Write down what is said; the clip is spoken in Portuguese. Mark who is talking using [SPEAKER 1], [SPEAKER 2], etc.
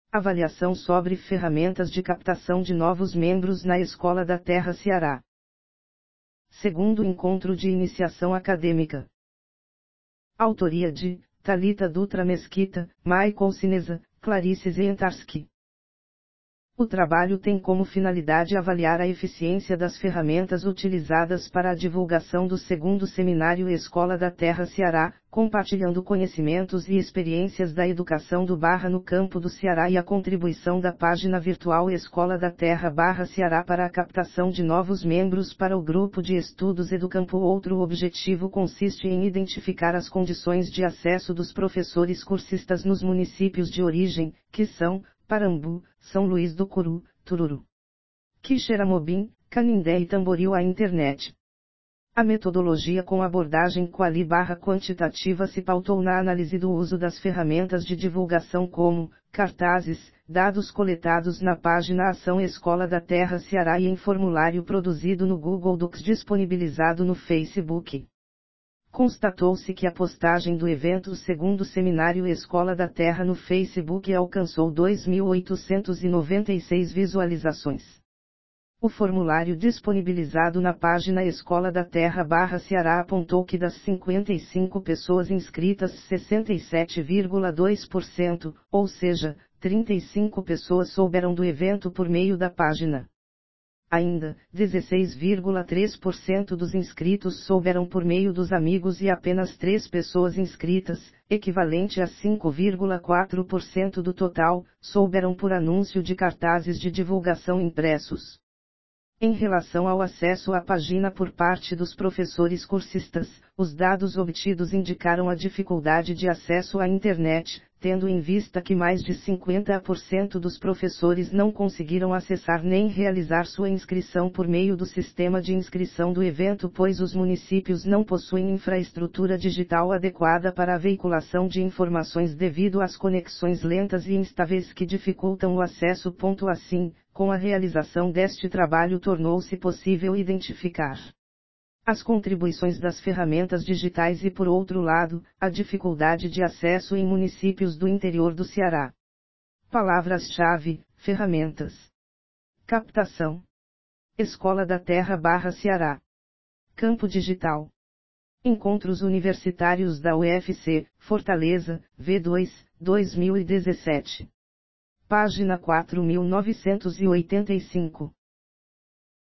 [SPEAKER 1] Avaliação sobre ferramentas de captação de novos membros na Escola da Terra Ceará. Segundo encontro de iniciação acadêmica. Autoria de Thalita Dutra Mesquita, Michael Sinesa, Clarice Zentarski. O trabalho tem como finalidade avaliar a eficiência das ferramentas utilizadas para a divulgação do segundo seminário Escola da Terra Ceará, compartilhando conhecimentos e experiências da educação do Barra no campo do Ceará e a contribuição da página virtual Escola da Terra Ceará para a captação de novos membros para o grupo de estudos Educampo. Outro objetivo consiste em identificar as condições de acesso dos professores cursistas nos municípios de origem, que são Parambu, São Luís do Curu, Tururu, Quixeramobim, Canindé e Tamboril à internet. A metodologia com abordagem quali/quantitativa se pautou na análise do uso das ferramentas de divulgação como cartazes, dados coletados na página Ação Escola da Terra Ceará e em formulário produzido no Google Docs disponibilizado no Facebook. Constatou-se que a postagem do evento segundo seminário Escola da Terra no Facebook alcançou 2.896 visualizações. O formulário disponibilizado na página Escola da Terra Ceará apontou que das 55 pessoas inscritas 67,2%, ou seja, 35 pessoas souberam do evento por meio da página. Ainda, 16,3% dos inscritos souberam por meio dos amigos e apenas 3 pessoas inscritas, equivalente a 5,4% do total, souberam por anúncio de cartazes de divulgação impressos. Em relação ao acesso à página por parte dos professores cursistas, os dados obtidos indicaram a dificuldade de acesso à internet, tendo em vista que mais de 50% dos professores não conseguiram acessar nem realizar sua inscrição por meio do sistema de inscrição do evento, pois os municípios não possuem infraestrutura digital adequada para a veiculação de informações devido às conexões lentas e instáveis que dificultam o acesso. Assim, com a realização deste trabalho tornou-se possível identificar as contribuições das ferramentas digitais e, por outro lado, a dificuldade de acesso em municípios do interior do Ceará. Palavras-chave: ferramentas. Captação. Escola da Terra Ceará. Campo digital. Encontros Universitários da UFC, Fortaleza, V2, 2017. Página 4985.